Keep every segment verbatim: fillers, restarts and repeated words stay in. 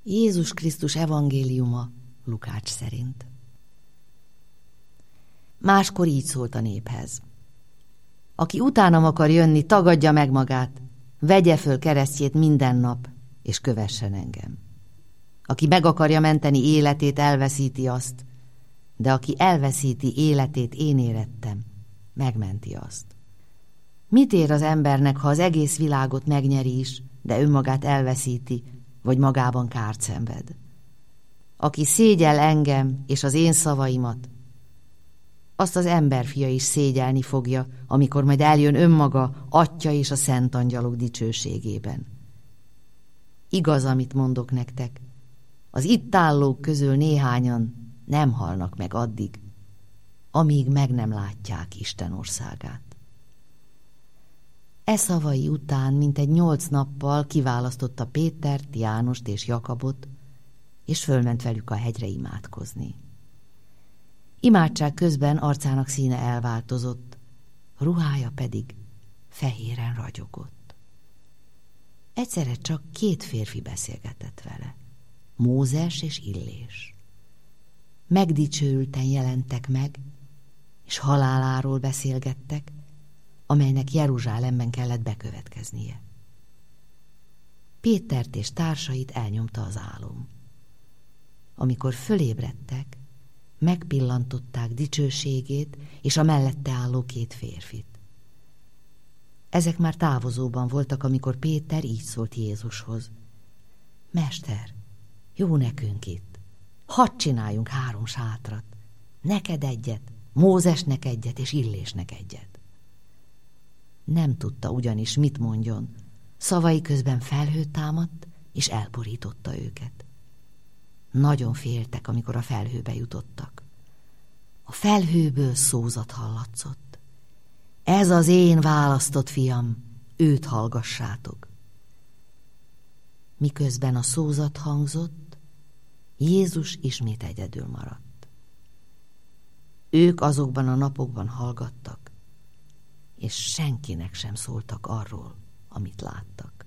Jézus Krisztus evangéliuma Lukács szerint. Máskor így szólt a néphez. Aki utánam akar jönni, tagadja meg magát, vegye föl keresztjét minden nap, és kövessen engem. Aki meg akarja menteni életét, elveszíti azt, de aki elveszíti életét, én érettem, megmenti azt. Mit ér az embernek, ha az egész világot megnyeri is, de önmagát elveszíti, vagy magában kárt szenved? Aki szégyel engem és az én szavaimat, azt az emberfia is szégyelni fogja, amikor majd eljön önmaga, Atya és a szent angyalok dicsőségében. Igaz, amit mondok nektek, az itt állók közül néhányan nem halnak meg addig, amíg meg nem látják Isten országát. E szavai után mintegy nyolc nappal kiválasztotta Pétert, Jánost és Jakabot, és fölment velük a hegyre imádkozni. Imádság közben arcának színe elváltozott, ruhája pedig fehéren ragyogott. Egyszerre csak két férfi beszélgetett vele, Mózes és Illés. Megdicsőülten jelentek meg, és haláláról beszélgettek, amelynek Jeruzsálemben kellett bekövetkeznie. Pétert és társait elnyomta az álom. Amikor fölébredtek, megpillantották dicsőségét és a mellette álló két férfit. Ezek már távozóban voltak, amikor Péter így szólt Jézushoz. Mester, jó nekünk itt. Hadd csináljunk három sátrat. Neked egyet, Mózesnek egyet és Illésnek egyet. Nem tudta ugyanis, mit mondjon. Szavai közben felhő támadt, és elborította őket. Nagyon féltek, amikor a felhőbe jutottak. A felhőből szózat hallatszott. Ez az én választott fiam, őt hallgassátok. Miközben a szózat hangzott, Jézus ismét egyedül maradt. Ők azokban a napokban hallgattak, és senkinek sem szóltak arról, amit láttak.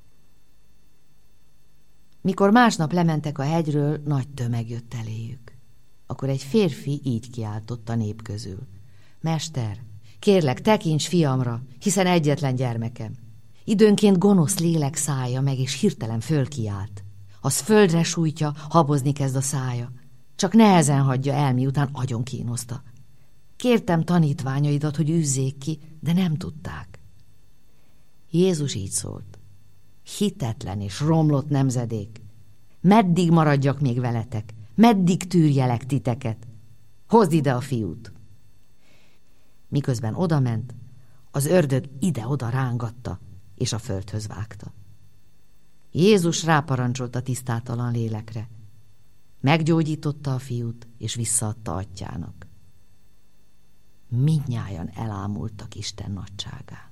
Mikor másnap lementek a hegyről, nagy tömeg jött eléjük. Akkor egy férfi így kiáltott a nép közül. Mester, kérlek, tekints fiamra, hiszen egyetlen gyermekem. Időnként gonosz lélek szállja meg, és hirtelen fölkiált. Az földre sújtja, habozni kezd a szája. Csak nehezen hagyja el, miután agyon kínoszta. Kértem tanítványaidat, hogy üzzék ki, de nem tudták. Jézus így szólt. Hitetlen és romlott nemzedék. Meddig maradjak még veletek? Meddig tűrjelek titeket? Hozd ide a fiút! Miközben odament, az ördög ide-oda rángatta, és a földhöz vágta. Jézus ráparancsolt a tisztátalan lélekre. Meggyógyította a fiút, és visszaadta atyjának. Mindnyájan elámultak Isten nagyságán.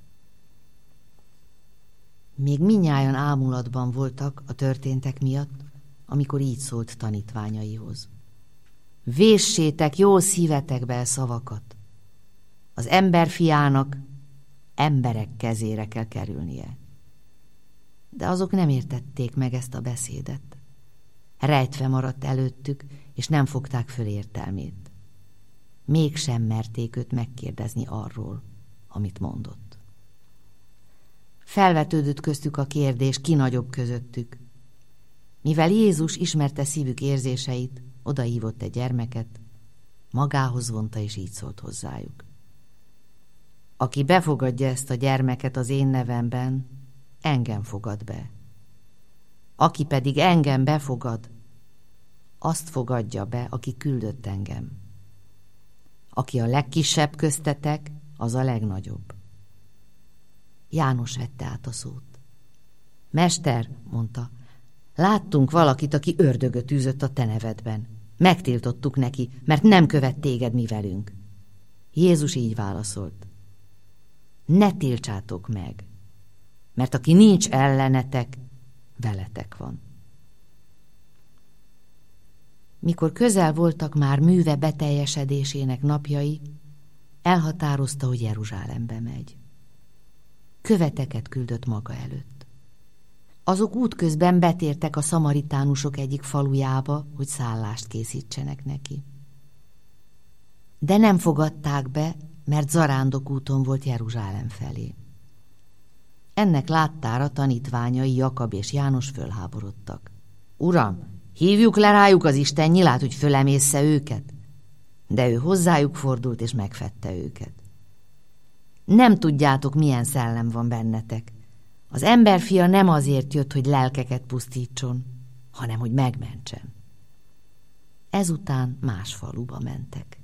Még mindnyájan ámulatban voltak a történtek miatt, amikor így szólt tanítványaihoz. Véssétek jó szívetekbe a szavakat. Az emberfiának emberek kezére kell kerülnie. De azok nem értették meg ezt a beszédet. Rejtve maradt előttük, és nem fogták föl értelmét. Mégsem merték őt megkérdezni arról, amit mondott. Felvetődött köztük a kérdés, ki nagyobb közöttük. Mivel Jézus ismerte szívük érzéseit, odahívott egy gyermeket, magához vonta, és így szólt hozzájuk. Aki befogadja ezt a gyermeket az én nevemben, engem fogad be. Aki pedig engem befogad, azt fogadja be, aki küldött engem. Aki a legkisebb köztetek, az a legnagyobb. János vette át a szót. Mester, mondta, láttunk valakit, aki ördögöt űzött a te nevedben. Megtiltottuk neki, mert nem követ téged mi velünk. Jézus így válaszolt. Ne tiltsátok meg, mert aki nincs ellenetek, veletek van. Mikor közel voltak már műve beteljesedésének napjai, elhatározta, hogy Jeruzsálembe megy. Követeket küldött maga előtt. Azok útközben betértek a szamaritánusok egyik falujába, hogy szállást készítsenek neki. De nem fogadták be, mert zarándok úton volt Jeruzsálem felé. Ennek láttára tanítványai Jakab és János fölháborodtak. Uram, hívjuk le rájuk az Isten nyilát, hogy fölemészze őket? De ő hozzájuk fordult és megfedte őket. Nem tudjátok, milyen szellem van bennetek. Az emberfia nem azért jött, hogy lelkeket pusztítson, hanem hogy megmentsen. Ezután más faluba mentek.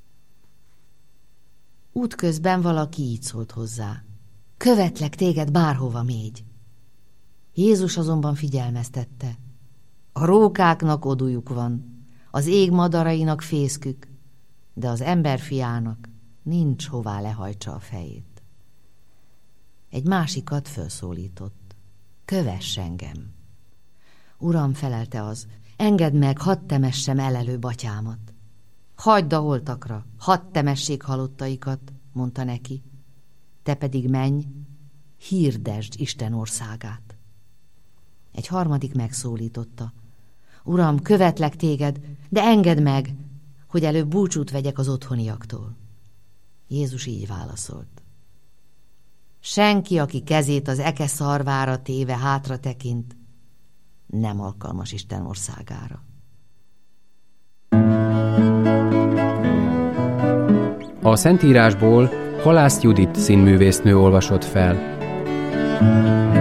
Útközben valaki így szólt hozzá. Követlek téged bárhova mégy. Jézus azonban figyelmeztette. A rókáknak odújuk van, az ég madarainak fészkük, de az emberfiának nincs hová lehajtsa a fejét. Egy másikat felszólított. Kövess engem. Uram, felelte az, engedd meg, hadd temessem elelő batyámat. Hagyd a holtakra, hadd temessék halottaikat, mondta neki. Te pedig menj, hirdesd Isten országát. Egy harmadik megszólította. Uram, követlek téged, de engedd meg, hogy előbb búcsút vegyek az otthoniaktól. Jézus így válaszolt. Senki, aki kezét az eke szarvára téve hátra tekint, nem alkalmas Isten országára. A Szentírásból Halász Judit színművésznő olvasott fel.